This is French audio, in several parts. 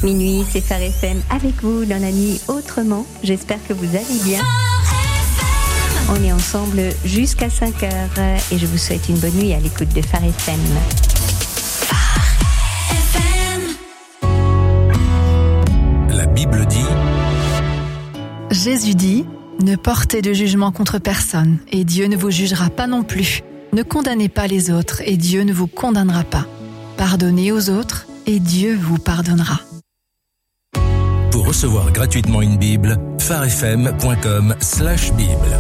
Minuit, c'est Phare FM avec vous dans la nuit autrement. J'espère que vous allez bien. On est ensemble jusqu'à 5h et je vous souhaite une bonne nuit à l'écoute de Phare FM. La Bible dit... Jésus dit, ne portez de jugement contre personne et Dieu ne vous jugera pas non plus. Ne condamnez pas les autres et Dieu ne vous condamnera pas. Pardonnez aux autres et Dieu vous pardonnera. Pour recevoir gratuitement une Bible, pharefm.com/Bible.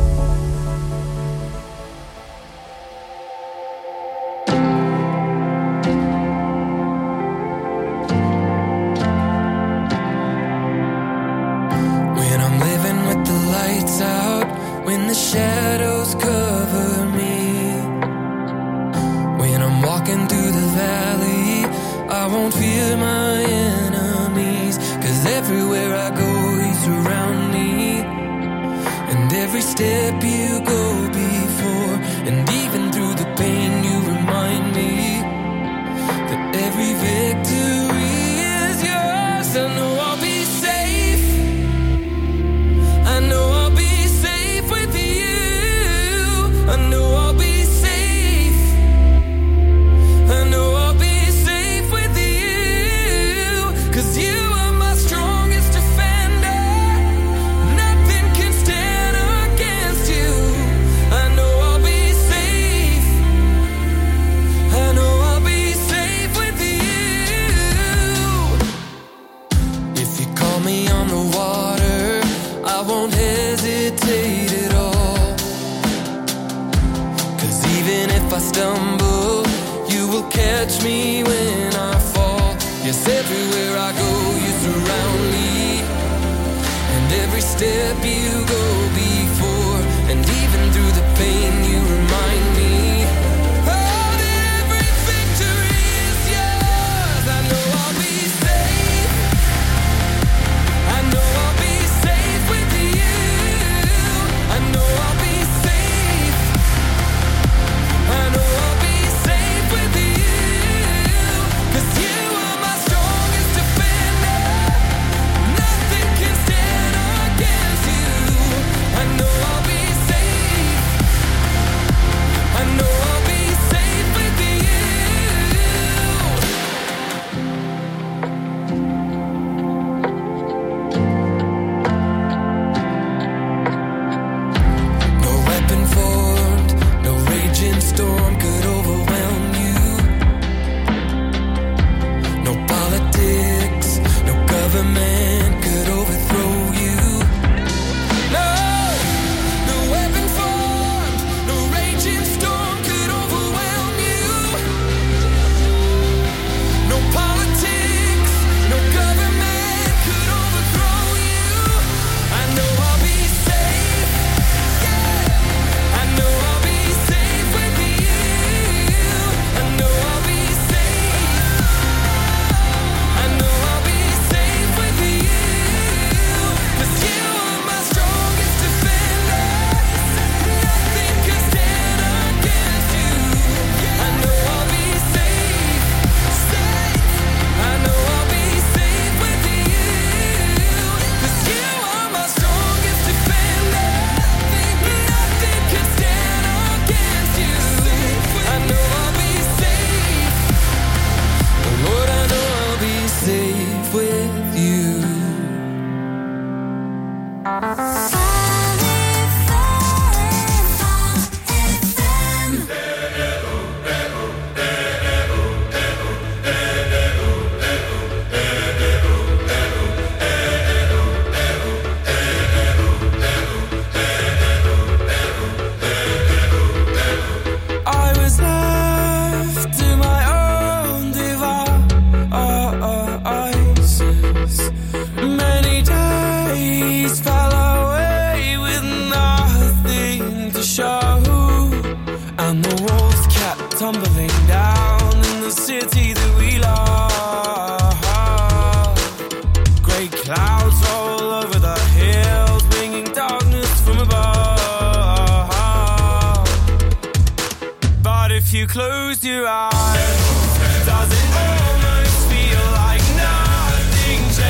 Close your eyes. Does it almost feel like nothing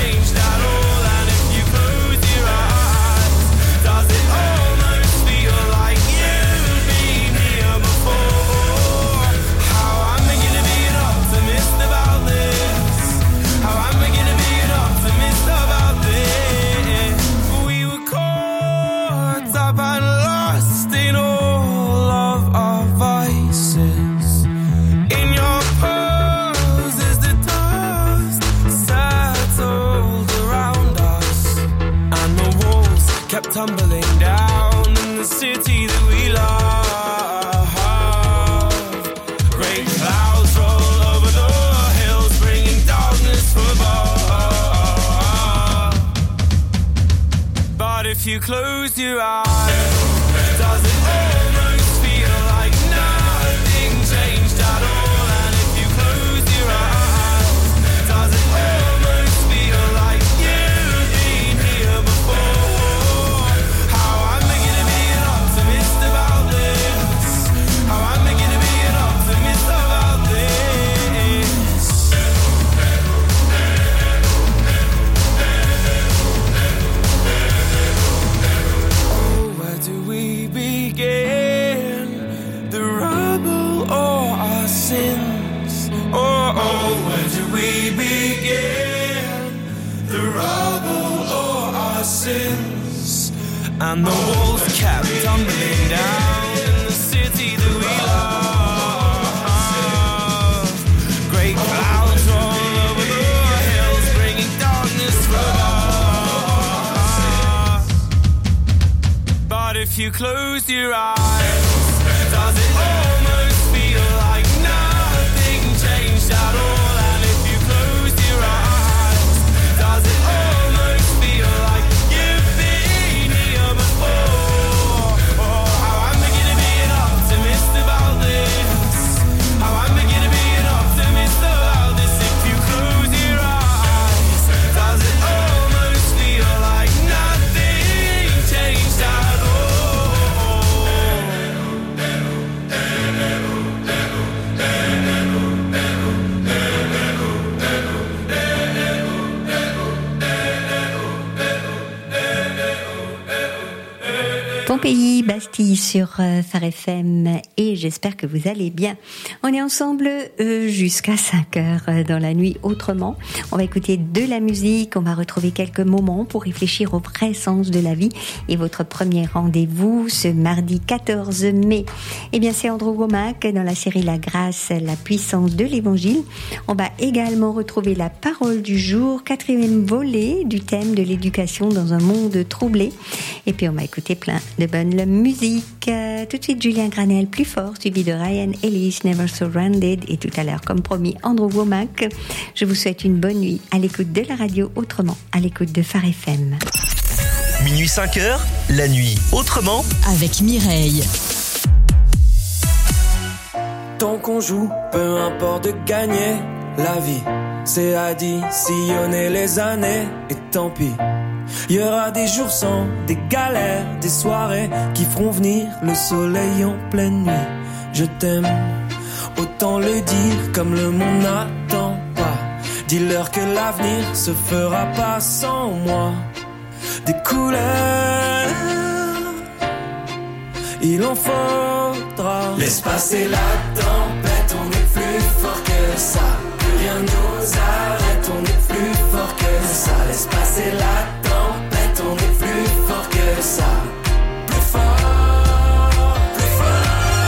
changed at all? And if you close your eyes, does it almost feel like you've been here before? How am I gonna be an optimist about this? How am I gonna be an optimist about this? We were caught up and lost in all of our vices. In your poses, the dust settled around us, and the walls kept tumbling down in the city that we love. Great clouds roll over the hills, bringing darkness for both. But if you close your eyes, does it almost feel like nothing changed at all? And if you close your eyes, does it almost feel like you've been here before? How am I gonna be an optimist about this? How am I gonna be an optimist about this? Oh, where do we begin? The rubble or our sins? Oh, where do we begin? The rubble or our sins? And the walls kept tumbling down in the city that we love. Great clouds roll over the hills, bringing darkness from us. But if you close your eyes, does it almost feel like nothing changed at all? And if you close your eyes, does it almost feel like you've been here before? Oh, how am I gonna be an optimist about this? How am I gonna be an optimist about this? If you close your eyes, does it almost feel like nothing changed at all? Pompéi, Bastille sur Phare FM, et j'espère que vous allez bien. On est ensemble jusqu'à 5h dans la nuit autrement. On va écouter de la musique, on va retrouver quelques moments pour réfléchir au vrai sens de la vie. Et votre premier rendez-vous ce mardi 14 mai, eh bien c'est Andrew Wommack dans la série La Grâce, la puissance de l'évangile. On va également retrouver la parole du jour, 4e volet du thème de l'éducation dans un monde troublé. Et puis on va écouter plein de bonne musique. Tout de suite Julien Granel, Plus fort, suivi de Ryan Ellis, Never Surrounded, et tout à l'heure, comme promis, Andrew Wommack. Je vous souhaite une bonne nuit à l'écoute de la radio autrement, à l'écoute de Phare FM. Minuit 5h, la nuit autrement avec Mireille. Tant qu'on joue, peu importe de gagner, la vie c'est additionner les années, et tant pis. Il y aura des jours sans, des galères, des soirées qui feront venir le soleil en pleine nuit. Je t'aime, autant le dire comme le monde n'attend pas. Dis-leur que l'avenir se fera pas sans moi. Des couleurs, il en faudra. Laisse passer la tempête, on est plus fort que ça. Plus rien nous arrête, on est plus fort que ça. Laisse passer la tempête, on est plus fort que ça. Plus fort, plus fort.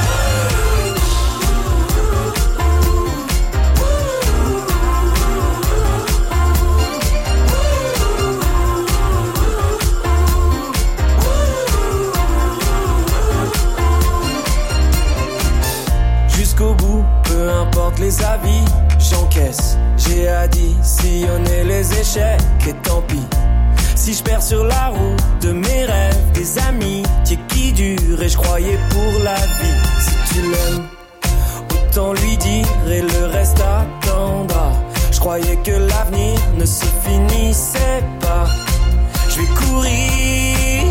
Jusqu'au bout, peu importe les avis, j'encaisse. J'ai additionné les échecs et tant pis. Si je perds sur la route de mes rêves, des amitiés qui durent et je croyais pour la vie. Si tu l'aimes, autant lui dire et le reste attendra. Je croyais que l'avenir ne se finissait pas. Je vais courir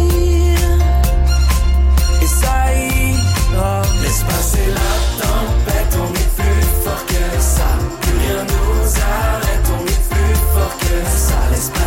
et ça ira. Laisse passer la tempête, on est plus fort que ça. Plus rien nous arrête, on est plus fort que ça. Laisse passer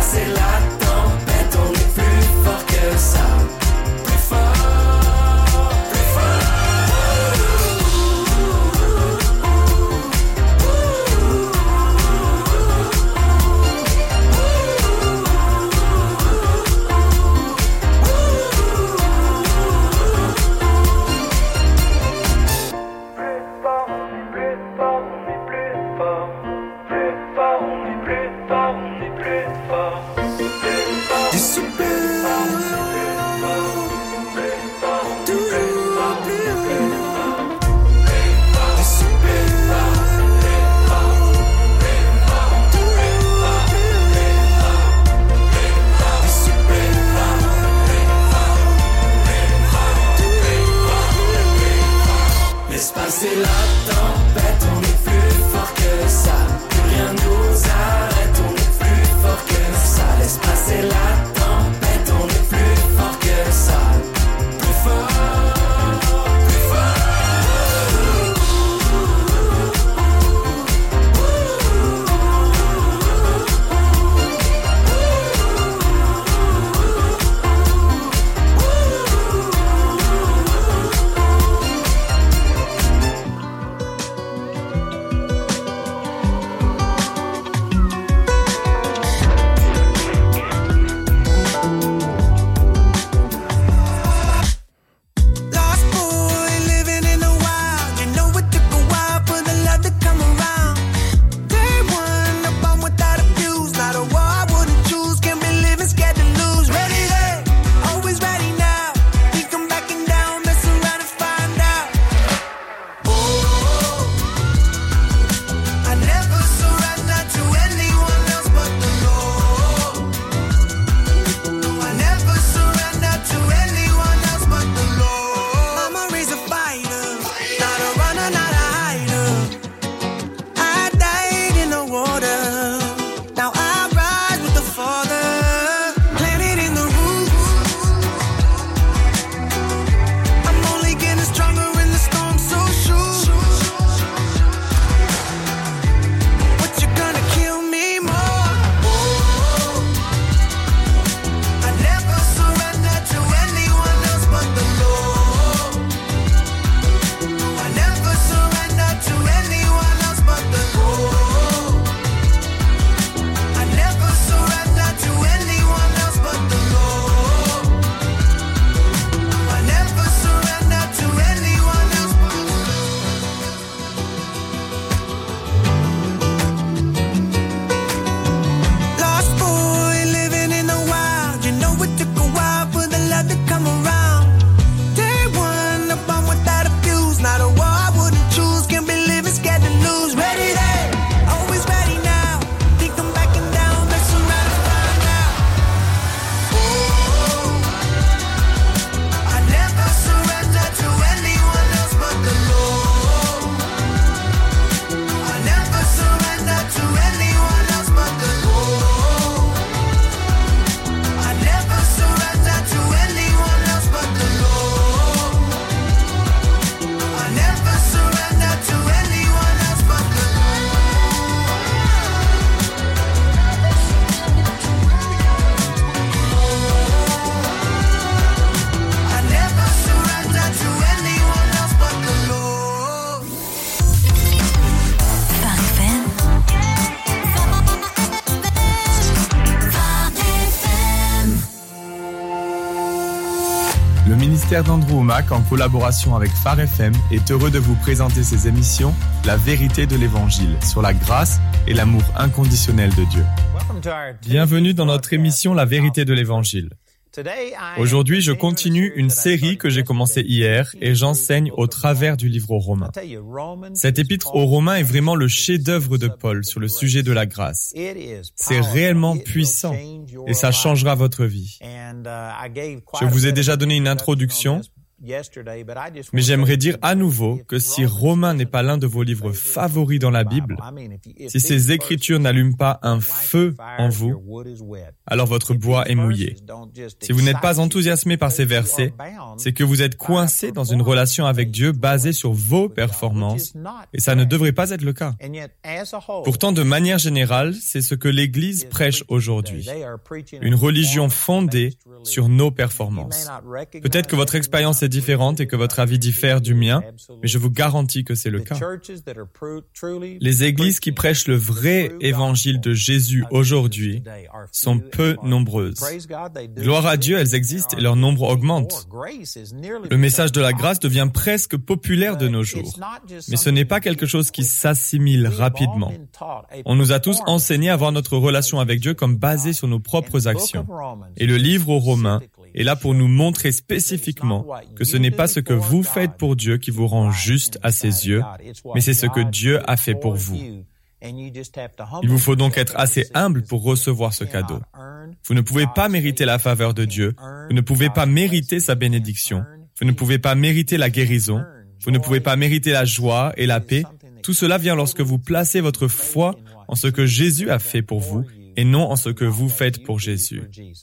ministère d'Andrew Wommack, en collaboration avec Phare FM, est heureux de vous présenter ses émissions La vérité de l'Évangile, sur la grâce et l'amour inconditionnel de Dieu. Bienvenue dans notre émission La vérité de l'Évangile. Aujourd'hui, je continue une série que j'ai commencée hier et j'enseigne au travers du livre aux Romains. Cet épître aux Romains est vraiment le chef-d'œuvre de Paul sur le sujet de la grâce. C'est réellement puissant et ça changera votre vie. Je vous ai déjà donné une introduction, mais j'aimerais dire à nouveau que si Romains n'est pas l'un de vos livres favoris dans la Bible, si ces écritures n'allument pas un feu en vous, alors votre bois est mouillé. Si vous n'êtes pas enthousiasmé par ces versets, c'est que vous êtes coincé dans une relation avec Dieu basée sur vos performances, et ça ne devrait pas être le cas. Pourtant, de manière générale, c'est ce que l'Église prêche aujourd'hui. Une religion fondée sur nos performances. Peut-être que votre expérience est différente et que votre avis diffère du mien, mais je vous garantis que c'est le cas. Les églises qui prêchent le vrai évangile de Jésus aujourd'hui sont peu nombreuses. Gloire à Dieu, elles existent et leur nombre augmente. Le message de la grâce devient presque populaire de nos jours, mais ce n'est pas quelque chose qui s'assimile rapidement. On nous a tous enseigné à voir notre relation avec Dieu comme basée sur nos propres actions. Et le livre aux Romains est là pour nous montrer spécifiquement que ce n'est pas ce que vous faites pour Dieu qui vous rend juste à ses yeux, mais c'est ce que Dieu a fait pour vous. Il vous faut donc être assez humble pour recevoir ce cadeau. Vous ne pouvez pas mériter la faveur de Dieu, vous ne pouvez pas mériter sa bénédiction, vous ne pouvez pas mériter la guérison, vous ne pouvez pas mériter la joie et la paix. Tout cela vient lorsque vous placez votre foi en ce que Jésus a fait pour vous et non en ce que vous faites pour Jésus.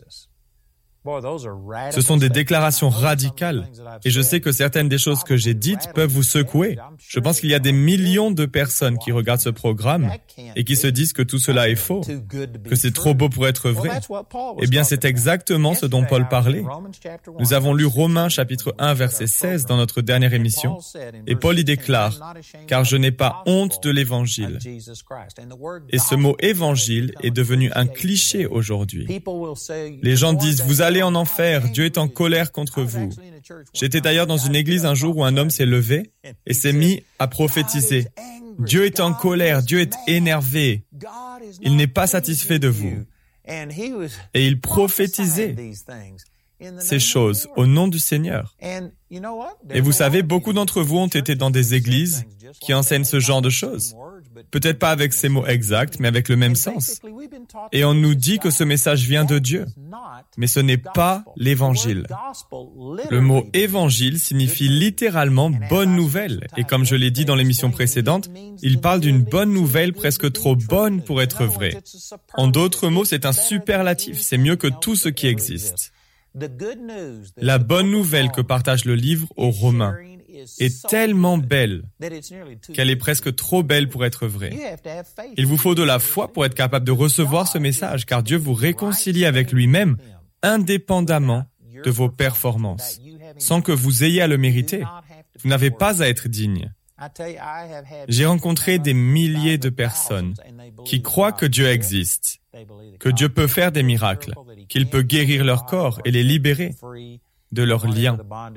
Ce sont des déclarations radicales et je sais que certaines des choses que j'ai dites peuvent vous secouer. Je pense qu'il y a des millions de personnes qui regardent ce programme et qui se disent que tout cela est faux, que c'est trop beau pour être vrai. Eh bien, c'est exactement ce dont Paul parlait. Nous avons lu Romains chapitre 1 verset 16 dans notre dernière émission et Paul y déclare « Car je n'ai pas honte de l'évangile ». Et ce mot « évangile » est devenu un cliché aujourd'hui. Les gens disent « Vous allez en enfer, Dieu est en colère contre vous. » J'étais d'ailleurs dans une église un jour où un homme s'est levé et s'est mis à prophétiser. Dieu est en colère, Dieu est énervé. Il n'est pas satisfait de vous. Et il prophétisait ces choses au nom du Seigneur. Et vous savez, beaucoup d'entre vous ont été dans des églises qui enseignent ce genre de choses. Peut-être pas avec ces mots exacts, mais avec le même sens. Et on nous dit que ce message vient de Dieu. Mais ce n'est pas l'évangile. Le mot évangile signifie littéralement bonne nouvelle. Et comme je l'ai dit dans l'émission précédente, il parle d'une bonne nouvelle presque trop bonne pour être vraie. En d'autres mots, c'est un superlatif. C'est mieux que tout ce qui existe. La bonne nouvelle que partage le livre aux Romains est tellement belle qu'elle est presque trop belle pour être vraie. Il vous faut de la foi pour être capable de recevoir ce message, car Dieu vous réconcilie avec lui-même indépendamment de vos performances, sans que vous ayez à le mériter. Vous n'avez pas à être digne. J'ai rencontré des milliers de personnes qui croient que Dieu existe, que Dieu peut faire des miracles, qu'il peut guérir leur corps et les libérer de leurs liens.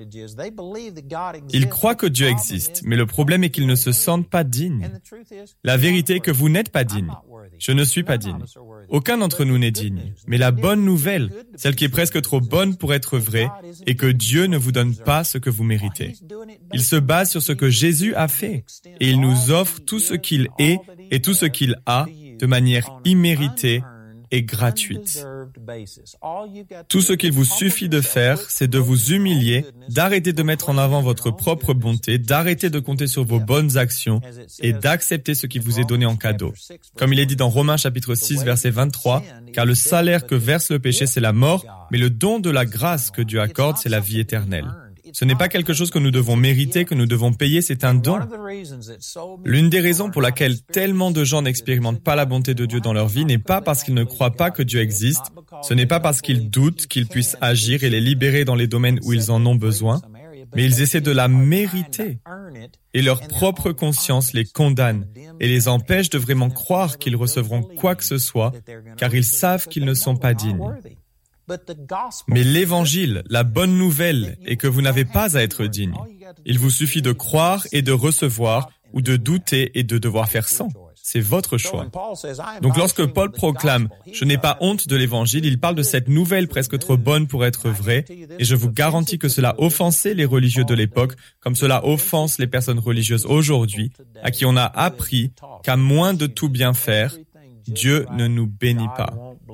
Ils croient que Dieu existe, mais le problème est qu'ils ne se sentent pas dignes. La vérité est que vous n'êtes pas digne. Je ne suis pas digne. Aucun d'entre nous n'est digne. Mais la bonne nouvelle, celle qui est presque trop bonne pour être vraie, est que Dieu ne vous donne pas ce que vous méritez. Il se base sur ce que Jésus a fait, et il nous offre tout ce qu'il est et tout ce qu'il a de manière imméritée et gratuite. Tout ce qu'il vous suffit de faire, c'est de vous humilier, d'arrêter de mettre en avant votre propre bonté, d'arrêter de compter sur vos bonnes actions et d'accepter ce qui vous est donné en cadeau. Comme il est dit dans Romains chapitre 6 verset 23, « Car le salaire que verse le péché, c'est la mort, mais le don de la grâce que Dieu accorde, c'est la vie éternelle. » Ce n'est pas quelque chose que nous devons mériter, que nous devons payer, c'est un don. L'une des raisons pour laquelle tellement de gens n'expérimentent pas la bonté de Dieu dans leur vie n'est pas parce qu'ils ne croient pas que Dieu existe, ce n'est pas parce qu'ils doutent qu'il puisse agir et les libérer dans les domaines où ils en ont besoin, mais ils essaient de la mériter. Et leur propre conscience les condamne et les empêche de vraiment croire qu'ils recevront quoi que ce soit, car ils savent qu'ils ne sont pas dignes. Mais l'évangile, la bonne nouvelle, est que vous n'avez pas à être digne. Il vous suffit de croire et de recevoir, ou de douter et de devoir faire sans. C'est votre choix. Donc lorsque Paul proclame « Je n'ai pas honte de l'évangile », il parle de cette nouvelle presque trop bonne pour être vraie, et je vous garantis que cela offensait les religieux de l'époque, comme cela offense les personnes religieuses aujourd'hui, à qui on a appris qu'à moins de tout bien faire, Dieu ne nous bénit pas.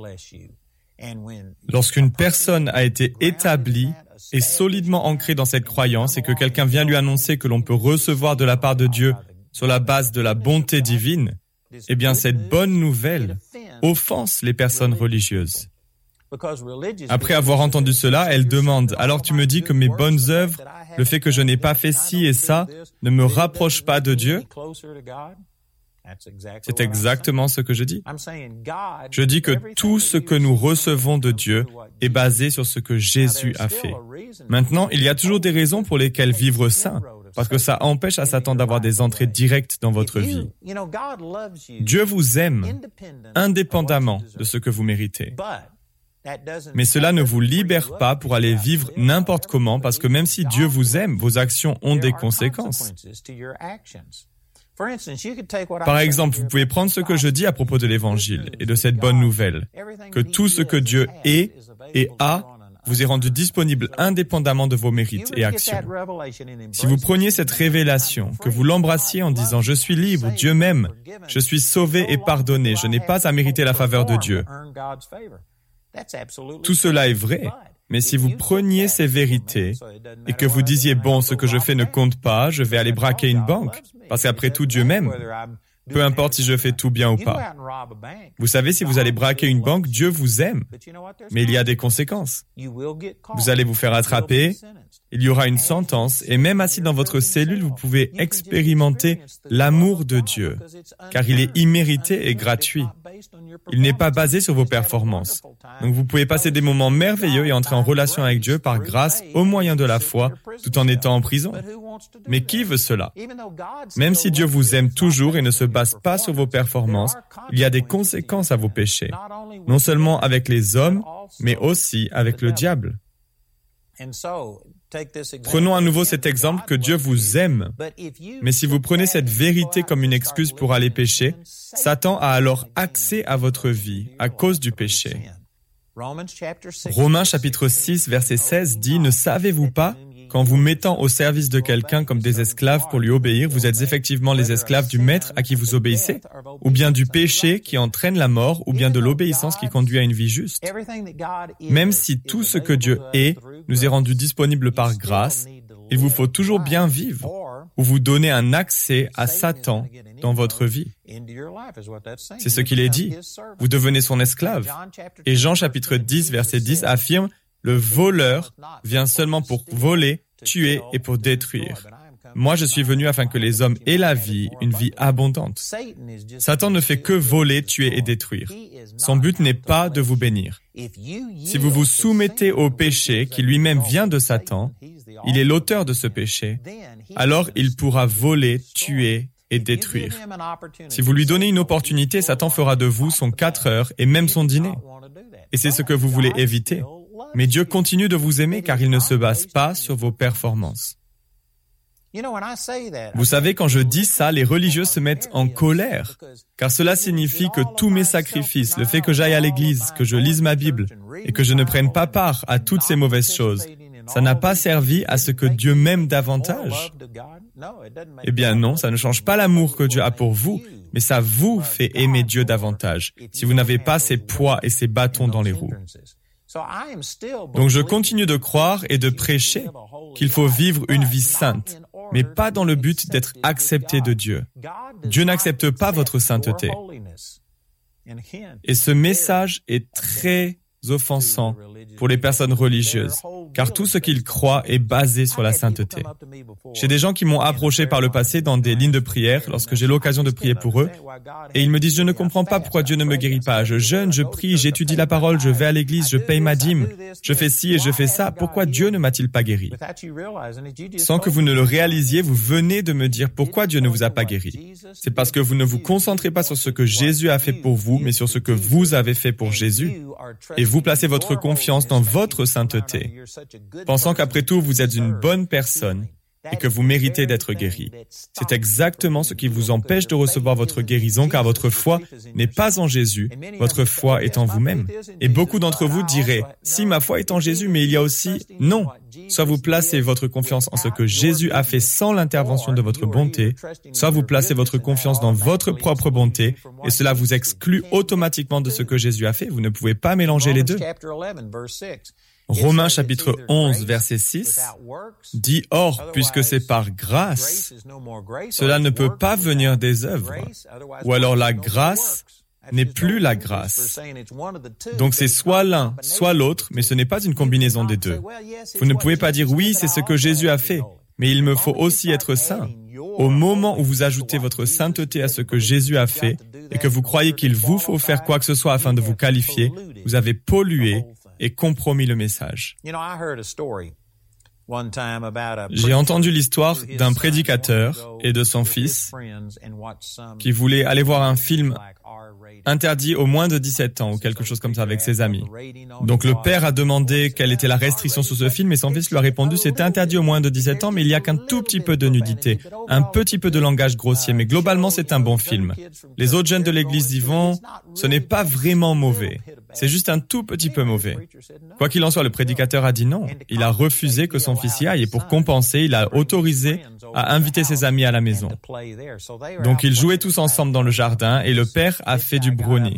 Lorsqu'une personne a été établie et solidement ancrée dans cette croyance et que quelqu'un vient lui annoncer que l'on peut recevoir de la part de Dieu sur la base de la bonté divine, eh bien cette bonne nouvelle offense les personnes religieuses. Après avoir entendu cela, elle demande « Alors tu me dis que mes bonnes œuvres, le fait que je n'ai pas fait ci et ça, ne me rapproche pas de Dieu ?» C'est exactement ce que je dis. Je dis que tout ce que nous recevons de Dieu est basé sur ce que Jésus a fait. Maintenant, il y a toujours des raisons pour lesquelles vivre saint, parce que ça empêche à Satan d'avoir des entrées directes dans votre vie. Dieu vous aime, indépendamment de ce que vous méritez. Mais cela ne vous libère pas pour aller vivre n'importe comment, parce que même si Dieu vous aime, vos actions ont des conséquences. Par exemple, vous pouvez prendre ce que je dis à propos de l'Évangile et de cette bonne nouvelle, que tout ce que Dieu est et a vous est rendu disponible indépendamment de vos mérites et actions. Si vous preniez cette révélation, que vous l'embrassiez en disant « Je suis libre, Dieu m'aime, je suis sauvé et pardonné, je n'ai pas à mériter la faveur de Dieu », tout cela est vrai. Mais si vous preniez ces vérités et que vous disiez « Bon, ce que je fais ne compte pas, je vais aller braquer une banque, parce qu'après tout, Dieu m'aime. Peu importe si je fais tout bien ou pas. » Vous savez, si vous allez braquer une banque, Dieu vous aime. Mais il y a des conséquences. Vous allez vous faire attraper, il y aura une sentence, et même assis dans votre cellule, vous pouvez expérimenter l'amour de Dieu, car il est immérité et gratuit. Il n'est pas basé sur vos performances. Donc vous pouvez passer des moments merveilleux et entrer en relation avec Dieu par grâce au moyen de la foi, tout en étant en prison. Mais qui veut cela? Même si Dieu vous aime toujours et ne se base pas sur vos performances, il y a des conséquences à vos péchés, non seulement avec les hommes, mais aussi avec le diable. Prenons à nouveau cet exemple que Dieu vous aime. Mais si vous prenez cette vérité comme une excuse pour aller pécher, Satan a alors accès à votre vie à cause du péché. Romains chapitre 6, verset 16 dit « Ne savez-vous pas qu'en vous mettant au service de quelqu'un comme des esclaves pour lui obéir, vous êtes effectivement les esclaves du maître à qui vous obéissez, ou bien du péché qui entraîne la mort, ou bien de l'obéissance qui conduit à une vie juste. Même si tout ce que Dieu est nous est rendu disponible par grâce, il vous faut toujours bien vivre, ou vous donner un accès à Satan dans votre vie. C'est ce qu'il est dit. Vous devenez son esclave. Et Jean chapitre 10, verset 10 affirme « Le voleur vient seulement pour voler, tuer et pour détruire. Moi, je suis venu afin que les hommes aient la vie, une vie abondante. » Satan ne fait que voler, tuer et détruire. Son but n'est pas de vous bénir. Si vous vous soumettez au péché qui lui-même vient de Satan, il est l'auteur de ce péché, alors il pourra voler, tuer et détruire. Si vous lui donnez une opportunité, Satan fera de vous son 4 heures et même son dîner. Et c'est ce que vous voulez éviter. Mais Dieu continue de vous aimer car il ne se base pas sur vos performances. Vous savez, quand je dis ça, les religieux se mettent en colère, car cela signifie que tous mes sacrifices, le fait que j'aille à l'église, que je lise ma Bible et que je ne prenne pas part à toutes ces mauvaises choses, ça n'a pas servi à ce que Dieu m'aime davantage. Eh bien non, ça ne change pas l'amour que Dieu a pour vous, mais ça vous fait aimer Dieu davantage, si vous n'avez pas ces poids et ces bâtons dans les roues. Donc je continue de croire et de prêcher qu'il faut vivre une vie sainte, mais pas dans le but d'être accepté de Dieu. Dieu n'accepte pas votre sainteté. Et ce message est très offensant pour les personnes religieuses, car tout ce qu'ils croient est basé sur la sainteté. J'ai des gens qui m'ont approché par le passé dans des lignes de prière lorsque j'ai l'occasion de prier pour eux, et ils me disent « Je ne comprends pas pourquoi Dieu ne me guérit pas. Je jeûne, je prie, j'étudie la parole, je vais à l'église, je paye ma dîme, je fais ci et je fais ça. Pourquoi Dieu ne m'a-t-il pas guéri ?» Sans que vous ne le réalisiez, vous venez de me dire pourquoi Dieu ne vous a pas guéri. C'est parce que vous ne vous concentrez pas sur ce que Jésus a fait pour vous, mais sur ce que vous avez fait pour Jésus. Et vous placez votre confiance dans votre sainteté, pensant qu'après tout, vous êtes une bonne personne et que vous méritez d'être guéri. C'est exactement ce qui vous empêche de recevoir votre guérison, car votre foi n'est pas en Jésus, votre foi est en vous-même. Et beaucoup d'entre vous diraient, si ma foi est en Jésus, mais il y a aussi non. Soit vous placez votre confiance en ce que Jésus a fait sans l'intervention de votre bonté, soit vous placez votre confiance dans votre propre bonté, et cela vous exclut automatiquement de ce que Jésus a fait. Vous ne pouvez pas mélanger les deux. Romains chapitre 11, verset 6 dit « Or, puisque c'est par grâce, cela ne peut pas venir des œuvres, ou alors la grâce n'est plus la grâce. » Donc c'est soit l'un, soit l'autre, mais ce n'est pas une combinaison des deux. Vous ne pouvez pas dire « Oui, c'est ce que Jésus a fait, mais il me faut aussi être saint. » Au moment où vous ajoutez votre sainteté à ce que Jésus a fait, et que vous croyez qu'il vous faut faire quoi que ce soit afin de vous qualifier, vous avez pollué et compromis le message. J'ai entendu l'histoire d'un prédicateur et de son fils qui voulaient aller voir un film interdit aux moins de 17 ans ou quelque chose comme ça avec ses amis. Donc le père a demandé quelle était la restriction sur ce film et son fils lui a répondu c'est interdit aux moins de 17 ans mais il n'y a qu'un tout petit peu de nudité, un petit peu de langage grossier mais globalement c'est un bon film. Les autres jeunes de l'église y vont, ce n'est pas vraiment mauvais. C'est juste un tout petit peu mauvais. Quoi qu'il en soit, le prédicateur a dit non. Il a refusé que son fils y aille et pour compenser, il a autorisé à inviter ses amis à la maison. Donc ils jouaient tous ensemble dans le jardin et le père a fait du brownie.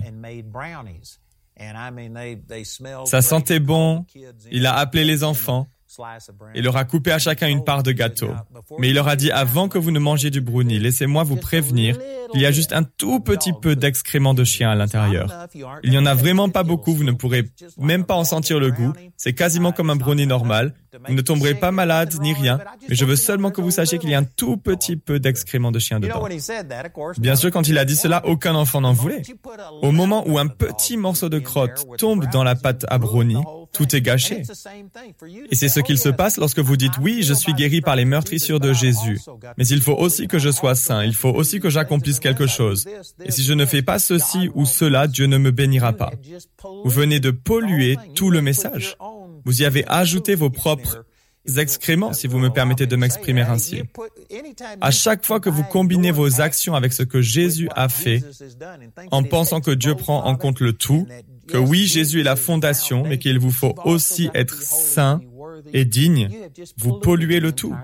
Ça sentait bon, il a appelé les enfants et leur a coupé à chacun une part de gâteau. Mais il leur a dit, avant que vous ne mangiez du brownie, laissez-moi vous prévenir qu'il y a juste un tout petit peu d'excréments de chien à l'intérieur. Il n'y en a vraiment pas beaucoup, vous ne pourrez même pas en sentir le goût. C'est quasiment comme un brownie normal. Vous ne tomberez pas malade ni rien, mais je veux seulement que vous sachiez qu'il y a un tout petit peu d'excréments de chien dedans. Bien sûr, quand il a dit cela, aucun enfant n'en voulait. Au moment où un petit morceau de crotte tombe dans la pâte à brownie, tout est gâché. Et c'est ce qu'il se passe lorsque vous dites « Oui, je suis guéri par les meurtrissures de Jésus, mais il faut aussi que je sois saint, il faut aussi que j'accomplisse quelque chose. Et si je ne fais pas ceci ou cela, Dieu ne me bénira pas. » Vous venez de polluer tout le message. Vous y avez ajouté vos propres excréments, si vous me permettez de m'exprimer ainsi. À chaque fois que vous combinez vos actions avec ce que Jésus a fait, en pensant que Dieu prend en compte le tout, que oui, Jésus est la fondation, mais qu'il vous faut aussi être saint et digne, vous polluez le tout.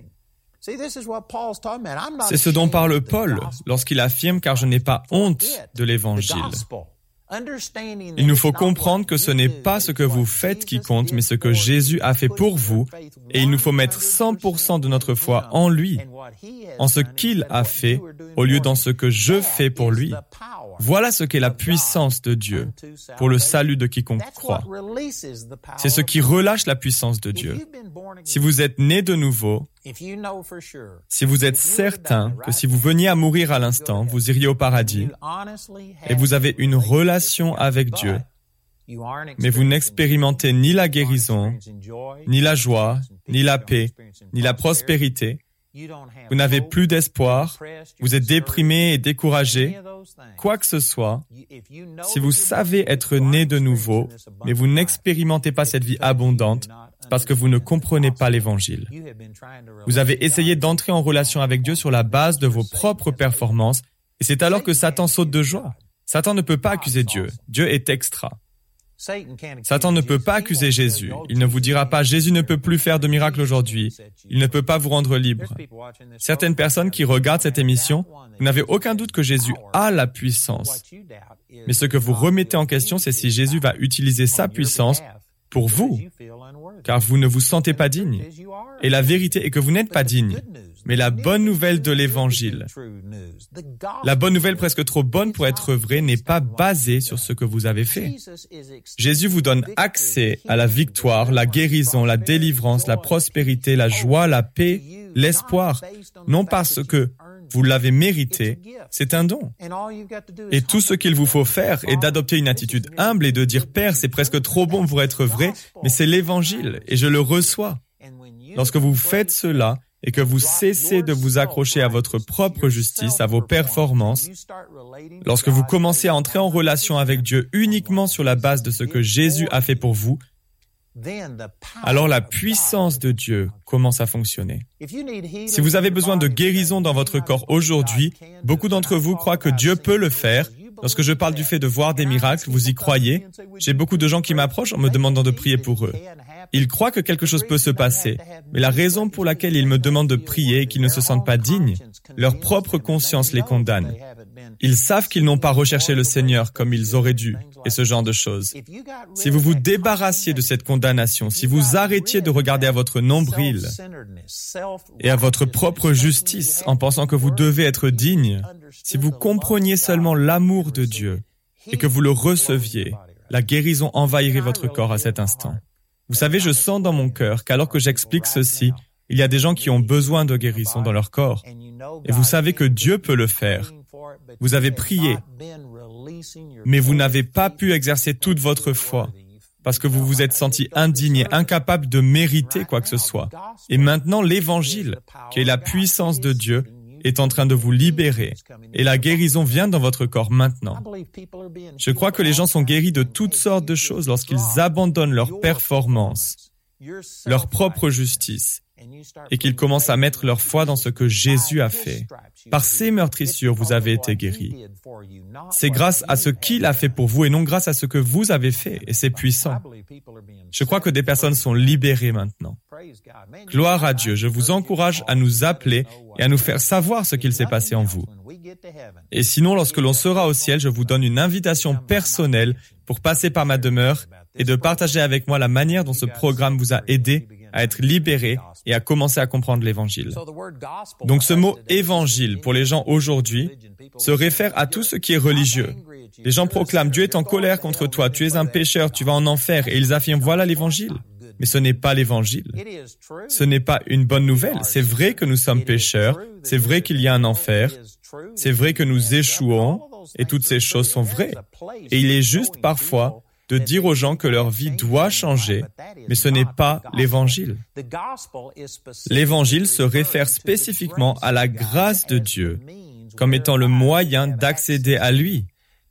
C'est ce dont parle Paul lorsqu'il affirme « Car je n'ai pas honte de l'Évangile ». Il nous faut comprendre que ce n'est pas ce que vous faites qui compte, mais ce que Jésus a fait pour vous, et il nous faut mettre 100% de notre foi en lui, en ce qu'il a fait, au lieu dans ce que je fais pour lui. Voilà ce qu'est la puissance de Dieu pour le salut de quiconque croit. C'est ce qui relâche la puissance de Dieu. Si vous êtes né de nouveau, si vous êtes certain que si vous veniez à mourir à l'instant, vous iriez au paradis, et vous avez une relation avec Dieu, mais vous n'expérimentez ni la guérison, ni la joie, ni la paix, ni la prospérité, vous n'avez plus d'espoir, vous êtes déprimé et découragé, quoi que ce soit, si vous savez être né de nouveau, mais vous n'expérimentez pas cette vie abondante, c'est parce que vous ne comprenez pas l'Évangile. Vous avez essayé d'entrer en relation avec Dieu sur la base de vos propres performances, et c'est alors que Satan saute de joie. Satan ne peut pas accuser Dieu. Dieu est extra. Satan ne peut pas accuser Jésus. Il ne vous dira pas « Jésus ne peut plus faire de miracles aujourd'hui. Il ne peut pas vous rendre libre. » Certaines personnes qui regardent cette émission, vous n'avez aucun doute que Jésus a la puissance. Mais ce que vous remettez en question, c'est si Jésus va utiliser sa puissance pour vous, car vous ne vous sentez pas digne. Et la vérité est que vous n'êtes pas digne. Mais la bonne nouvelle de l'Évangile, la bonne nouvelle presque trop bonne pour être vraie, n'est pas basée sur ce que vous avez fait. Jésus vous donne accès à la victoire, la guérison, la délivrance, la prospérité, la joie, la paix, l'espoir, non parce que vous l'avez mérité, c'est un don. Et tout ce qu'il vous faut faire est d'adopter une attitude humble et de dire « Père, c'est presque trop bon pour être vrai, mais c'est l'Évangile et je le reçois. » Lorsque vous faites cela et que vous cessez de vous accrocher à votre propre justice, à vos performances, lorsque vous commencez à entrer en relation avec Dieu uniquement sur la base de ce que Jésus a fait pour vous, alors la puissance de Dieu commence à fonctionner. Si vous avez besoin de guérison dans votre corps aujourd'hui, beaucoup d'entre vous croient que Dieu peut le faire. Lorsque je parle du fait de voir des miracles, vous y croyez? J'ai beaucoup de gens qui m'approchent en me demandant de prier pour eux. Ils croient que quelque chose peut se passer, mais la raison pour laquelle ils me demandent de prier est qu'ils ne se sentent pas dignes. Leur propre conscience les condamne. Ils savent qu'ils n'ont pas recherché le Seigneur comme ils auraient dû, et ce genre de choses. Si vous vous débarrassiez de cette condamnation, si vous arrêtiez de regarder à votre nombril et à votre propre justice en pensant que vous devez être digne, si vous compreniez seulement l'amour de Dieu et que vous le receviez, la guérison envahirait votre corps à cet instant. Vous savez, je sens dans mon cœur qu'alors que j'explique ceci, il y a des gens qui ont besoin de guérison dans leur corps. Et vous savez que Dieu peut le faire. Vous avez prié, mais vous n'avez pas pu exercer toute votre foi parce que vous vous êtes senti indigne et incapable de mériter quoi que ce soit. Et maintenant, l'Évangile, qui est la puissance de Dieu, est en train de vous libérer et la guérison vient dans votre corps maintenant. Je crois que les gens sont guéris de toutes sortes de choses lorsqu'ils abandonnent leur performance, leur propre justice, et qu'ils commencent à mettre leur foi dans ce que Jésus a fait. Par ses meurtrissures, vous avez été guéris. C'est grâce à ce qu'il a fait pour vous et non grâce à ce que vous avez fait, et c'est puissant. Je crois que des personnes sont libérées maintenant. Gloire à Dieu, je vous encourage à nous appeler et à nous faire savoir ce qu'il s'est passé en vous. Et sinon, lorsque l'on sera au ciel, je vous donne une invitation personnelle pour passer par ma demeure et de partager avec moi la manière dont ce programme vous a aidé à être libéré et à commencer à comprendre l'Évangile. Donc ce mot « évangile » pour les gens aujourd'hui se réfère à tout ce qui est religieux. Les gens proclament « Dieu est en colère contre toi, tu es un pécheur, tu vas en enfer » et ils affirment « Voilà l'Évangile ». Mais ce n'est pas l'Évangile. Ce n'est pas une bonne nouvelle. C'est vrai que nous sommes pécheurs, c'est vrai qu'il y a un enfer, c'est vrai que nous échouons et toutes ces choses sont vraies. Et il est juste parfois de dire aux gens que leur vie doit changer, mais ce n'est pas l'Évangile. L'Évangile se réfère spécifiquement à la grâce de Dieu comme étant le moyen d'accéder à lui,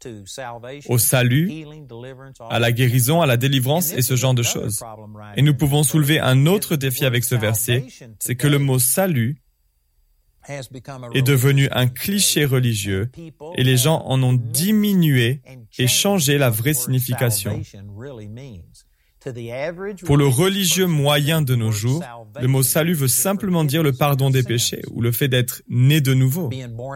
au salut, à la guérison, à la délivrance et ce genre de choses. Et nous pouvons soulever un autre défi avec ce verset, c'est que le mot « salut » est devenu un cliché religieux et les gens en ont diminué et changé la vraie signification. Pour le religieux moyen de nos jours, le mot salut veut simplement dire le pardon des péchés ou le fait d'être né de nouveau.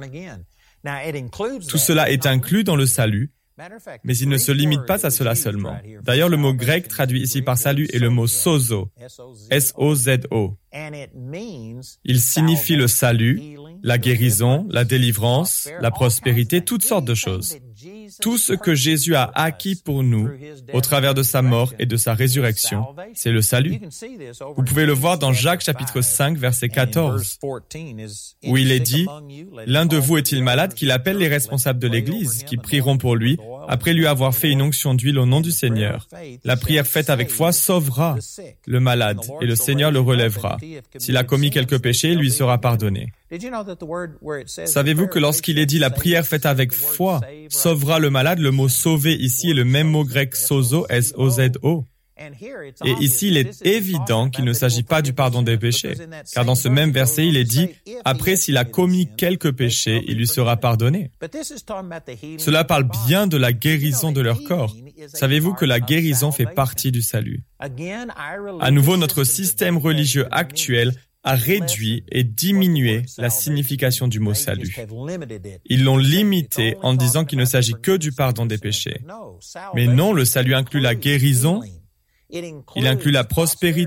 Tout cela est inclus dans le salut, mais il ne se limite pas à cela seulement. D'ailleurs, le mot grec traduit ici par salut est le mot sozo, S-O-Z-O. Il signifie le salut, la guérison, la délivrance, la prospérité, toutes sortes de choses. Tout ce que Jésus a acquis pour nous au travers de sa mort et de sa résurrection, c'est le salut. Vous pouvez le voir dans Jacques chapitre 5, verset 14, où il est dit « L'un de vous est-il malade qu'il appelle les responsables de l'Église, qui prieront pour lui, après lui avoir fait une onction d'huile au nom du Seigneur. La prière faite avec foi sauvera le malade, et le Seigneur le relèvera. S'il a commis quelques péchés, il lui sera pardonné. » Savez-vous que lorsqu'il est dit la prière faite avec foi sauvera le malade, le mot sauver ici est le même mot grec sozo, S-O-Z-O. Et ici, il est évident qu'il ne s'agit pas du pardon des péchés, car dans ce même verset, il est dit « Après, s'il a commis quelques péchés, il lui sera pardonné. » Cela parle bien de la guérison de leur corps. Savez-vous que la guérison fait partie du salut? À nouveau, notre système religieux actuel a réduit et diminué la signification du mot salut. Ils l'ont limité en disant qu'il ne s'agit que du pardon des péchés. Mais non, le salut inclut la guérison, il inclut la prospérité,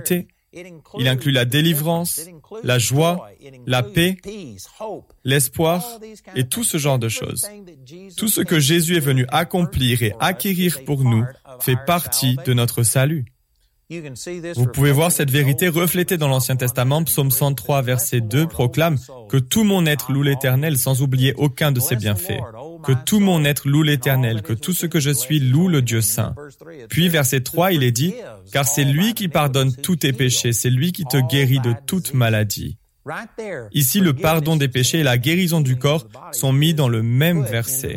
Il inclut la délivrance, la joie, la paix, l'espoir et tout ce genre de choses. Tout ce que Jésus est venu accomplir et acquérir pour nous fait partie de notre salut. Vous pouvez voir cette vérité reflétée dans l'Ancien Testament. Psaume 103, verset 2 proclame que tout mon être loue l'Éternel sans oublier aucun de ses bienfaits. Que tout mon être loue l'Éternel, que tout ce que je suis loue le Dieu saint. Puis verset 3, il est dit, car c'est lui qui pardonne tous tes péchés, c'est lui qui te guérit de toute maladie. Ici, le pardon des péchés et la guérison du corps sont mis dans le même verset.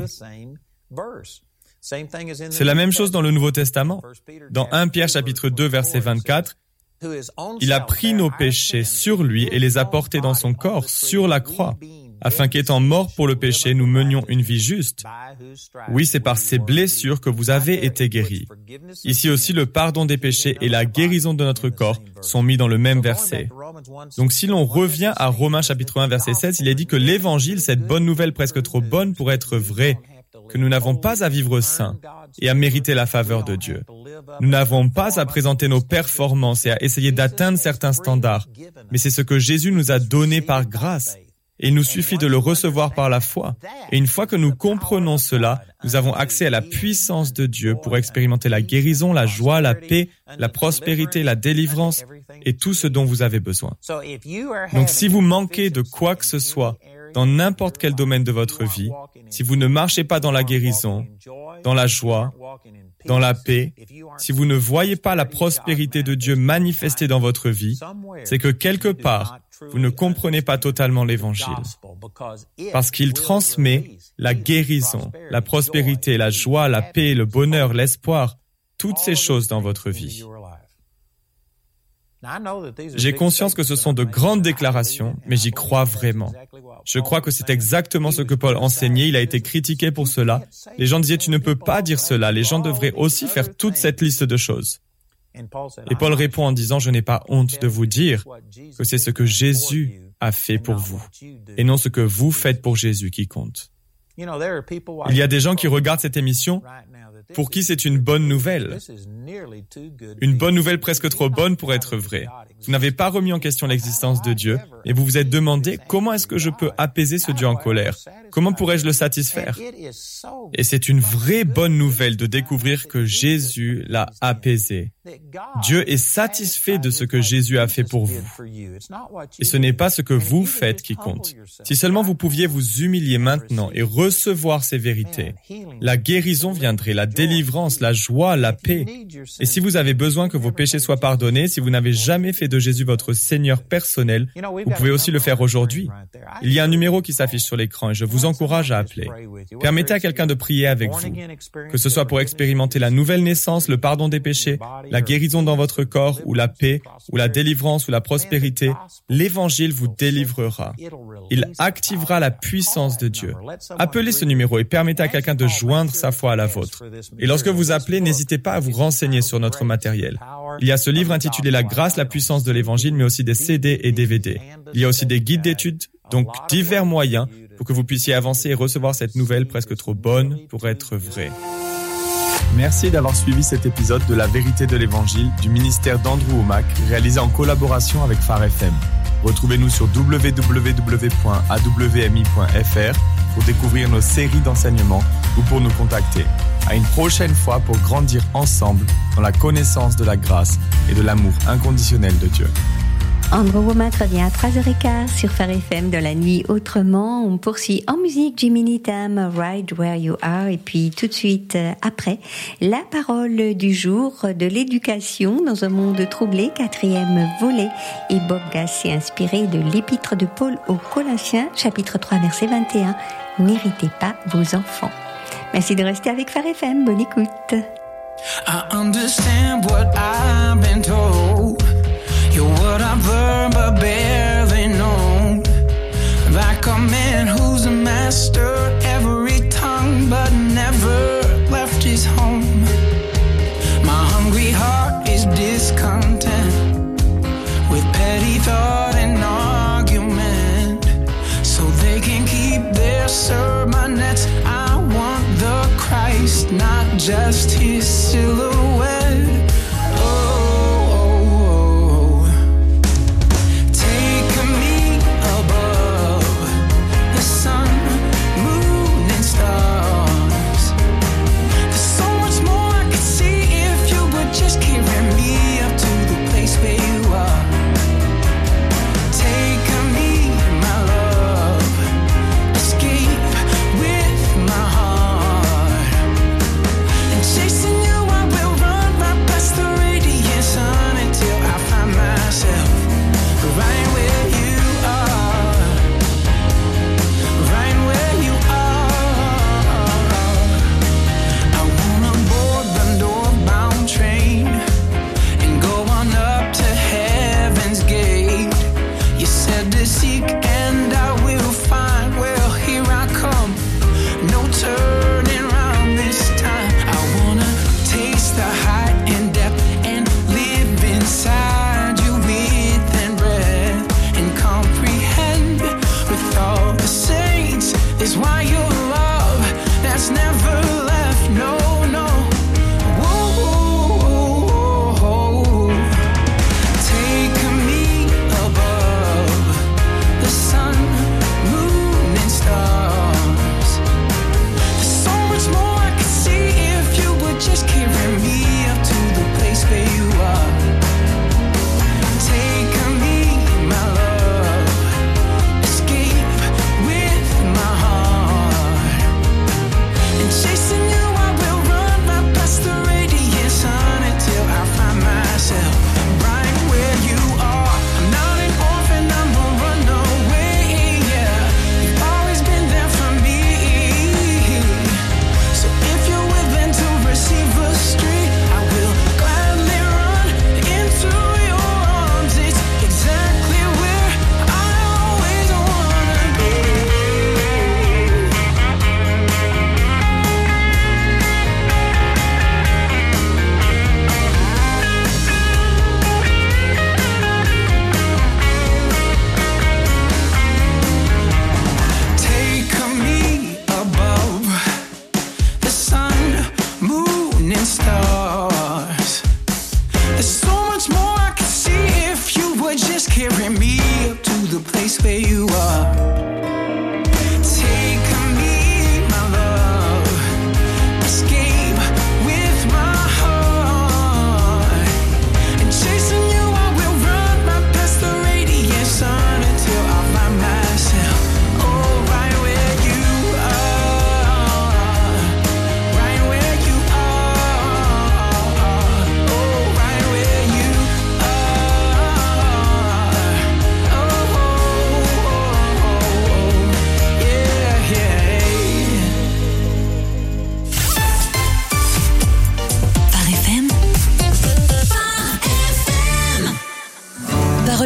C'est la même chose dans le Nouveau Testament. Dans 1 Pierre chapitre 2 verset 24, il a pris nos péchés sur lui et les a portés dans son corps sur la croix, afin qu'étant mort pour le péché, nous menions une vie juste. Oui, c'est par ces blessures que vous avez été guéris. Ici aussi, le pardon des péchés et la guérison de notre corps sont mis dans le même verset. Donc si l'on revient à Romains chapitre 1 verset 16, il est dit que l'évangile, cette bonne nouvelle presque trop bonne pour être vraie, que nous n'avons pas à vivre saints et à mériter la faveur de Dieu. Nous n'avons pas à présenter nos performances et à essayer d'atteindre certains standards, mais c'est ce que Jésus nous a donné par grâce. Et il nous suffit de le recevoir par la foi. Et une fois que nous comprenons cela, nous avons accès à la puissance de Dieu pour expérimenter la guérison, la joie, la paix, la prospérité, la délivrance et tout ce dont vous avez besoin. Donc si vous manquez de quoi que ce soit dans n'importe quel domaine de votre vie, si vous ne marchez pas dans la guérison, dans la joie, dans la paix, si vous ne voyez pas la prospérité de Dieu manifestée dans votre vie, c'est que quelque part, vous ne comprenez pas totalement l'Évangile. Parce qu'il transmet la guérison, la prospérité, la joie, la paix, le bonheur, l'espoir, toutes ces choses dans votre vie. J'ai conscience que ce sont de grandes déclarations, mais j'y crois vraiment. Je crois que c'est exactement ce que Paul enseignait. Il a été critiqué pour cela. Les gens disaient, tu ne peux pas dire cela. Les gens devraient aussi faire toute cette liste de choses. Et Paul répond en disant, je n'ai pas honte de vous dire que c'est ce que Jésus a fait pour vous, et non ce que vous faites pour Jésus qui compte. Il y a des gens qui regardent cette émission pour qui c'est une bonne nouvelle. Une bonne nouvelle presque trop bonne pour être vraie. Vous n'avez pas remis en question l'existence de Dieu et vous vous êtes demandé comment est-ce que je peux apaiser ce Dieu en colère? Comment pourrais-je le satisfaire? Et c'est une vraie bonne nouvelle de découvrir que Jésus l'a apaisé. Dieu est satisfait de ce que Jésus a fait pour vous. Et ce n'est pas ce que vous faites qui compte. Si seulement vous pouviez vous humilier maintenant et recevoir ces vérités, la guérison viendrait, la délivrance, la joie, la paix. Et si vous avez besoin que vos péchés soient pardonnés, si vous n'avez jamais fait de Jésus votre Seigneur personnel, vous pouvez aussi le faire aujourd'hui. Il y a un numéro qui s'affiche sur l'écran et je vous encourage à appeler. Permettez à quelqu'un de prier avec vous, que ce soit pour expérimenter la nouvelle naissance, le pardon des péchés, la guérison dans votre corps, ou la paix, ou la délivrance, ou la prospérité. L'Évangile vous délivrera. Il activera la puissance de Dieu. Appelez ce numéro et permettez à quelqu'un de joindre sa foi à la vôtre. Et lorsque vous appelez, n'hésitez pas à vous renseigner sur notre matériel. Il y a ce livre intitulé La grâce, la puissance de l'Évangile, mais aussi des CD et DVD. Il y a aussi des guides d'études, donc divers moyens pour que vous puissiez avancer et recevoir cette nouvelle presque trop bonne pour être vraie. Merci d'avoir suivi cet épisode de La vérité de l'Évangile du ministère d'Andrew Wommack, réalisé en collaboration avec Phare FM. Retrouvez-nous sur www.awmi.fr pour découvrir nos séries d'enseignements ou pour nous contacter. À une prochaine fois pour grandir ensemble dans la connaissance de la grâce et de l'amour inconditionnel de Dieu. Andrew Wommack revient à 3h15 sur Phare FM dans la nuit autrement. On poursuit en musique Jimmy Needham, Right Where You Are. Et puis tout de suite après, la parole du jour de l'éducation dans un monde troublé, 4e volet. Et Bob Gass s'est inspiré de l'épître de Paul aux Colossiens, chapitre 3, verset 21. N'héritez pas vos enfants. Merci de rester avec Phare FM. Bonne écoute. I understand what I've been told. You're what I've heard but barely known. Like a man who's a master, every tongue but never left his home. My hungry heart is discontent with petty thought and argument, so they can keep their sermonettes. I want the Christ, not just his silhouette. Oh, oh, oh.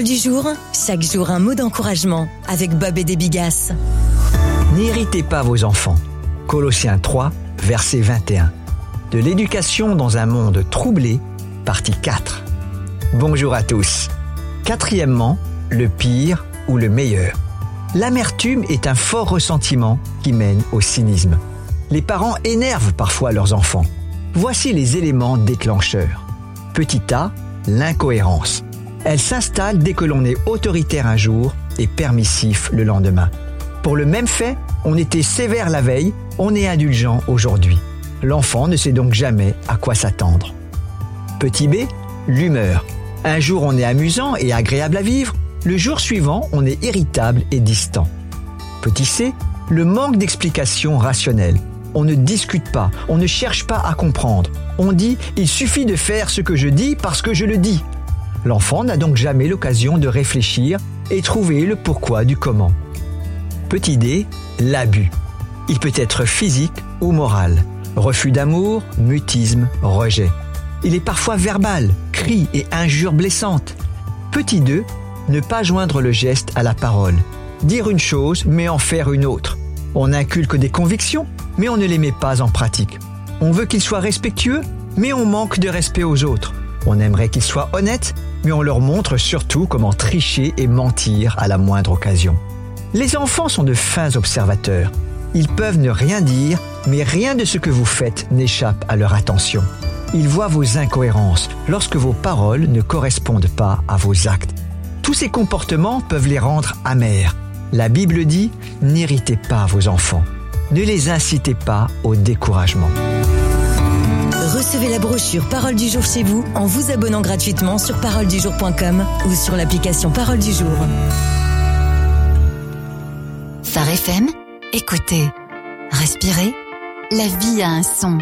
du jour, chaque jour un mot d'encouragement avec Bob et des Bigasses. N'irritez pas vos enfants. Colossiens 3, verset 21. De l'éducation dans un monde troublé, partie 4. Bonjour à tous. Quatrièmement, le pire ou le meilleur. L'amertume est un fort ressentiment qui mène au cynisme. Les parents énervent parfois leurs enfants. Voici les éléments déclencheurs. Petit A, l'incohérence. Elle s'installe dès que l'on est autoritaire un jour et permissif le lendemain. Pour le même fait, on était sévère la veille, on est indulgent aujourd'hui. L'enfant ne sait donc jamais à quoi s'attendre. Petit B, l'humeur. Un jour on est amusant et agréable à vivre, le jour suivant on est irritable et distant. Petit C, le manque d'explication rationnelle. On ne discute pas, on ne cherche pas à comprendre. On dit « il suffit de faire ce que je dis parce que je le dis ». L'enfant n'a donc jamais l'occasion de réfléchir et trouver le pourquoi du comment. Petit D, l'abus. Il peut être physique ou moral. Refus d'amour, mutisme, rejet. Il est parfois verbal, cris et injures blessantes. Petit 2, ne pas joindre le geste à la parole. Dire une chose mais en faire une autre. On inculque des convictions mais on ne les met pas en pratique. On veut qu'ils soient respectueux mais on manque de respect aux autres. On aimerait qu'ils soient honnêtes mais on leur montre surtout comment tricher et mentir à la moindre occasion. Les enfants sont de fins observateurs. Ils peuvent ne rien dire, mais rien de ce que vous faites n'échappe à leur attention. Ils voient vos incohérences lorsque vos paroles ne correspondent pas à vos actes. Tous ces comportements peuvent les rendre amers. La Bible dit « N'irritez pas vos enfants. Ne les incitez pas au découragement. » Recevez la brochure Parole du jour chez vous en vous abonnant gratuitement sur paroledujour.com ou sur l'application Parole du jour. Phare FM, écoutez, respirez, la vie a un son.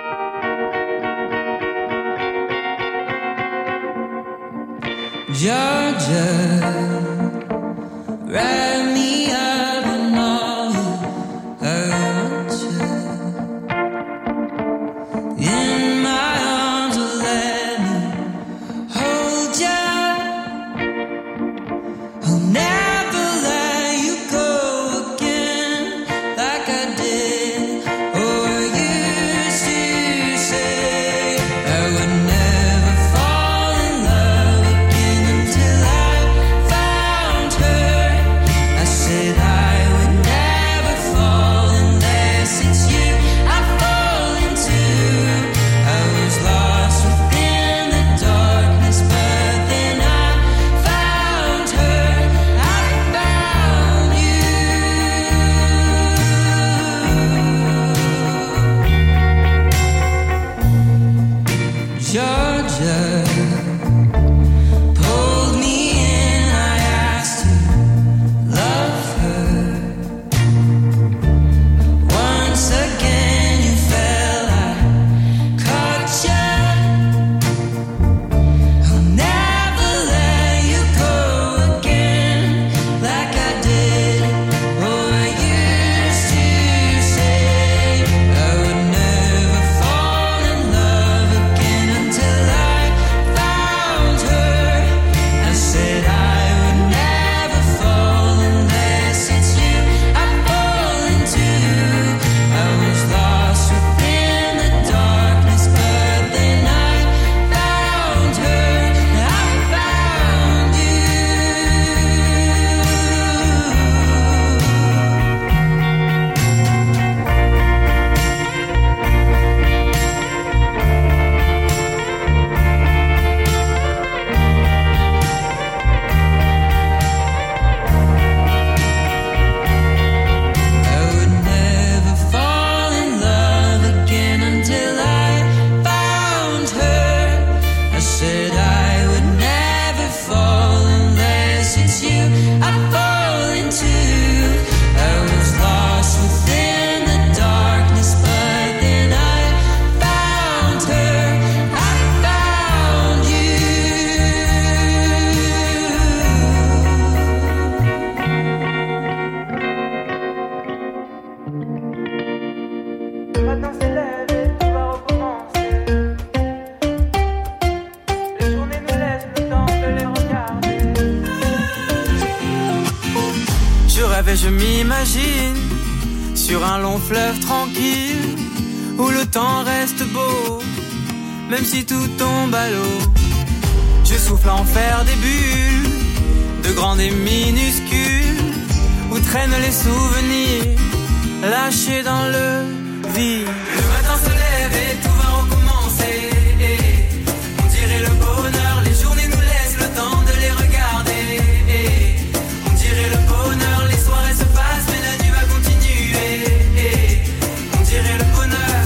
Georgia, wrap me up in all I want you. In my arms, let me hold you. I'll never let you go again like I did. Oh, I used to say I would never fall in love again until I found her. I said I would never fall unless it's you I fall into. I was lost within the darkness, but then I found her. I found you. Georgia pulled me in, I asked to love her. Once again you fell, I caught you. I'll never let you go again like I did. Oh, I used to say I would never fall in love again until I found her. I said I would never fall unless it's you I fall into. I was lost within the darkness, but then I found her. I found I would never fall in love again until I found her. I said I would never fall unless it's you I fall into. I was lost within the darkness, but then I found her. I found you. Maintenant c'est l'heure et tout va recommencer. Les journées nous laissent le temps de les regarder. je m'imagine sur un long fleuve tranquille où le temps reste beau, même si tout tombe à l'eau. Je souffle en faire des bulles, de grandes et minuscules, où traînent les souvenirs lâchés dans le vide. Le matin se lève et tout va recommencer. On dirait le bonheur, les journées nous laissent le temps de les regarder. On dirait le bonheur, les soirées se passent mais la nuit va continuer. On dirait le bonheur,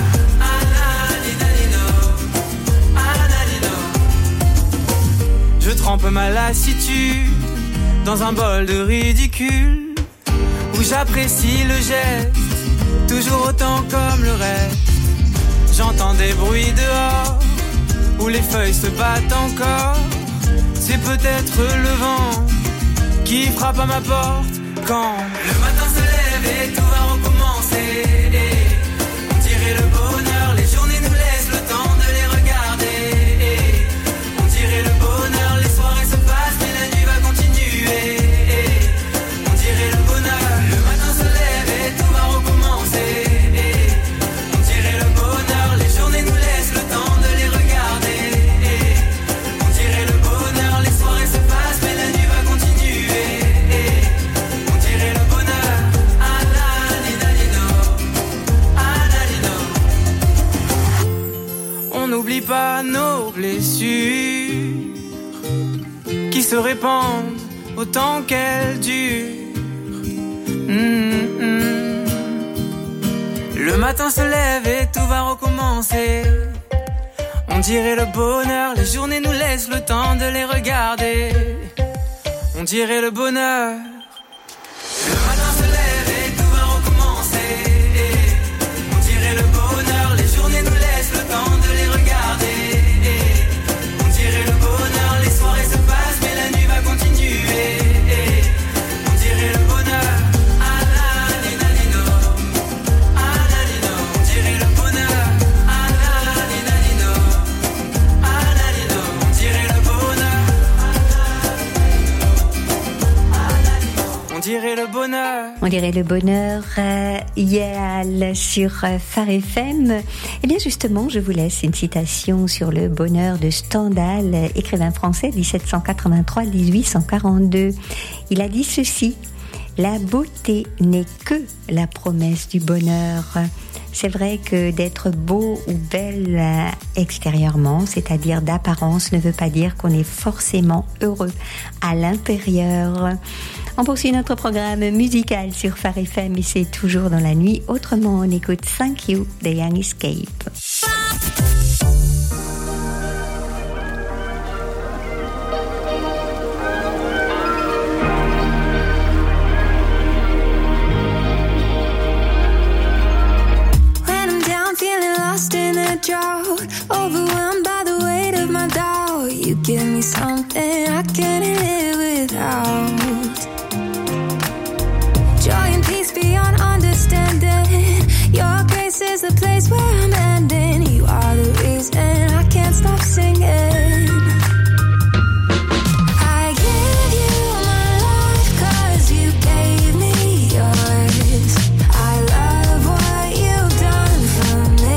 je trempe ma lassitude dans un bol de ridicule, où j'apprécie le geste, toujours autant comme le reste. J'entends des bruits dehors, où les feuilles se battent encore. C'est peut-être le vent qui frappe à ma porte quand le matin se lève et tout va recommencer. On dirait le bonheur, les journées nous laissent le temps de les regarder. On dirait le bonheur, les soirées se passent mais la nuit va continuer. On dirait le bonheur, le matin se lève et tout va recommencer. On dirait le bonheur, les journées nous laissent le temps de les regarder. On dirait le bonheur, les soirées se passent mais la nuit va continuer. On dirait le bonheur, on n'oublie pas nos blessures qui se répandent autant qu'elles durent. Le matin se lève et tout va recommencer. On dirait le bonheur, les journées nous laissent le temps de les regarder. On dirait le bonheur. Le matin se lève et tout va recommencer. On dirait le bonheur, les journées nous laissent le temps de les regarder. On dirait le bonheur, les soirées se passent mais la nuit va continuer. On dirait le bonheur. On dirait le bonheur. On dirait le bonheur. On dirait le bonheur. On dirait le bonheur, Yael sur Phare FM. Eh bien justement, je vous laisse une citation sur le bonheur de Stendhal, écrivain français 1783-1842. Il a dit ceci: la beauté n'est que la promesse du bonheur. C'est vrai que d'être beau ou belle extérieurement, c'est-à-dire d'apparence, ne veut pas dire qu'on est forcément heureux à l'intérieur. On poursuit notre programme musical sur Phare FM et c'est toujours dans la nuit. Autrement, on écoute Thank You de Young Escape. Overwhelmed by the weight of my doubt, you give me something I can't live without. Joy and peace beyond understanding. Your grace is the place where I'm ending. You are the reason I can't stop singing. I give you my life 'cause you gave me yours. I love what you've done for me.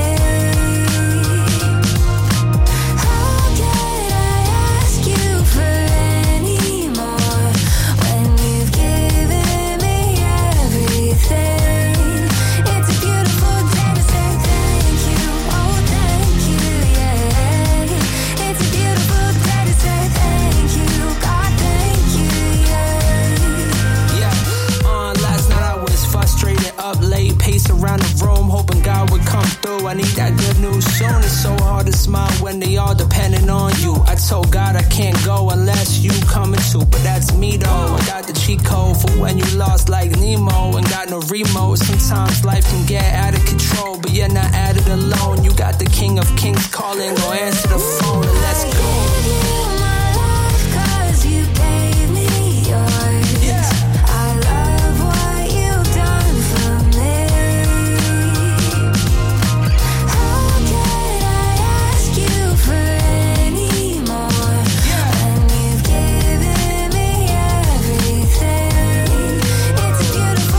Around the room, hoping God would come through. I need that good news soon. It's so hard to smile when they all depending on you. I told God I can't go unless you coming too, but that's me though. I got the cheat code for when you lost like Nemo and got no remote. Sometimes life can get out of control, but you're not at it alone. You got the King of Kings calling, go answer the phone and let's go. Beautiful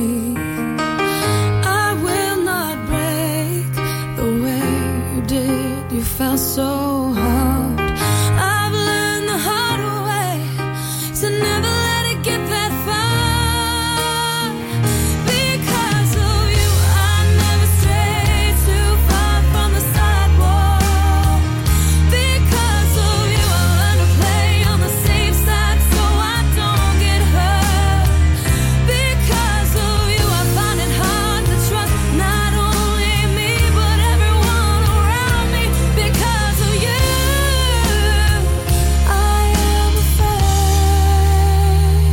I will not break the way you did. You felt so hard. I've learned the hard way to never let it get that far. Because of you, I never strayed too far from the sidewalk. Because of you, I learned to play on the safe side so I don't get hurt. Because of you, I find it hard to trust not only me but everyone around me. Because of you, I am afraid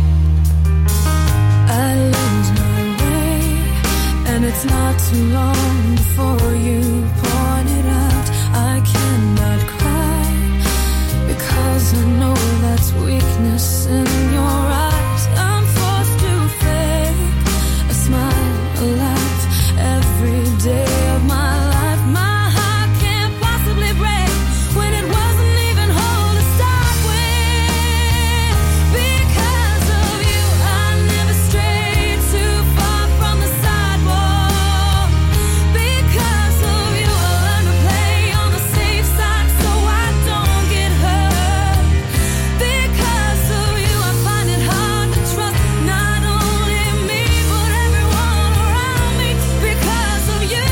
I lose my way, and it's not too long before you point it out. I cannot cry because I know that's weakness in your eyes. I'm forced to fake a smile, a laugh every day of my life. My heart can't possibly break when it wasn't even whole to start with. Because of you, I never strayed too far from the sidewalk. Because of you, I learned to play on the safe side so I don't get hurt. Because of you, I find it hard to trust not only me but everyone around me. Because of you,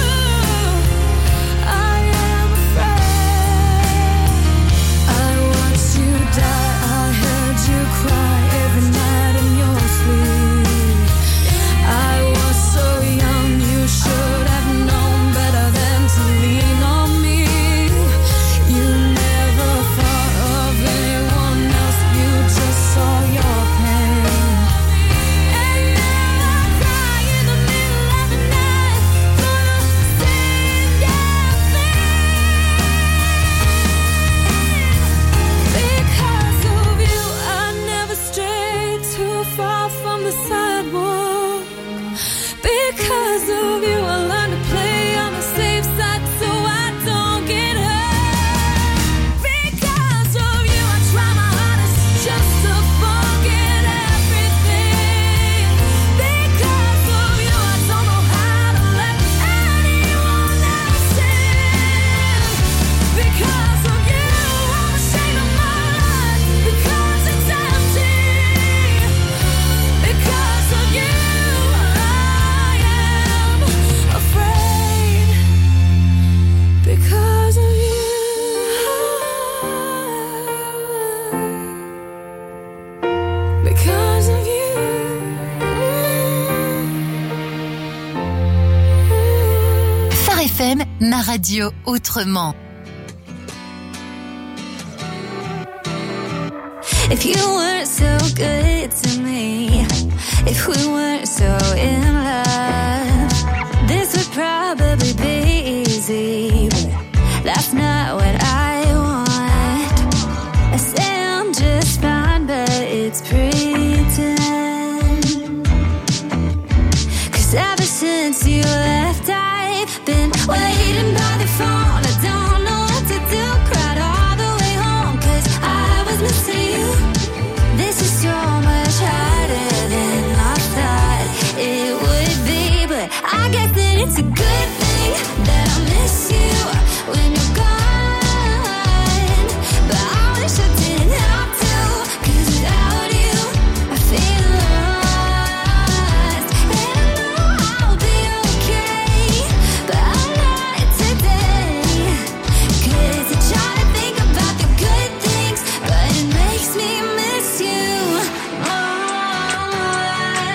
I am afraid. I watched you die, I heard you cry every night in your sleep. I was so young, you should have known better than to lean on me. You never thought of anyone else, you just saw your pain. And now I cry in the middle of the night for the same damn thing. Because of you, I never strayed too far from the sidewalk. Because of you, I learned to play on the safe side so I don't get hurt. Because of you, I try my hardest just to forget everything. Because of you, I don't know how to let anyone else in. Because of you, I'm ashamed of my life because it's empty. Because of you, I am afraid. Because of you, because of you. Phare FM, ma radio autrement. If you weren't so good to me, if we weren't so in love, this would probably be easy, but that's not what I want. I say I'm just fine, but it's pretend. 'Cause ever since you left, I've been waiting by the phone. I don't know what to do, cried all the way home 'cause I was missing you. This is so much harder than I thought it would be, but I guess that it's a good thing that I miss you when you're gone. But I wish I didn't have to, 'cause without you I feel lost. And I know I'll be okay, but I'm not today. 'Cause I try to think about the good things, but it makes me miss you more.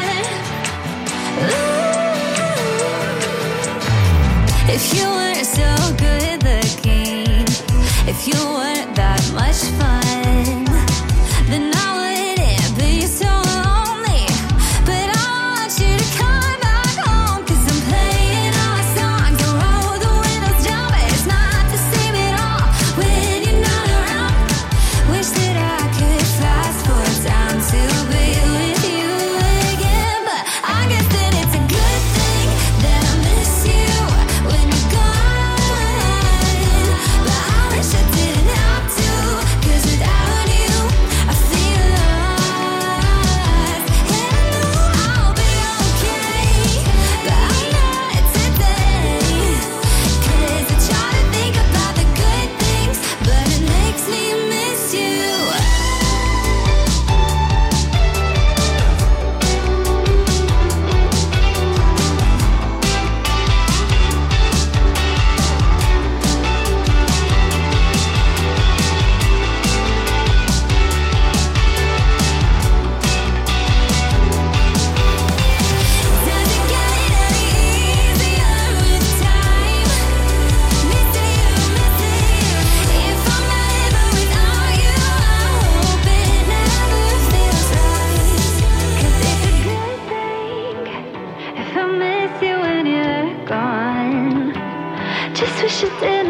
If you weren't so good looking, if you weren't that much fun, then I wouldn't be so lonely. But I want you to come back home, 'cause I'm playing our songs and roll the windows down, but it's not the same at all when you're not around. Wish that I could fast forward time to be with you again, but I guess that it's a good thing that I miss you when you're gone. But I wish I didn't have je t'ai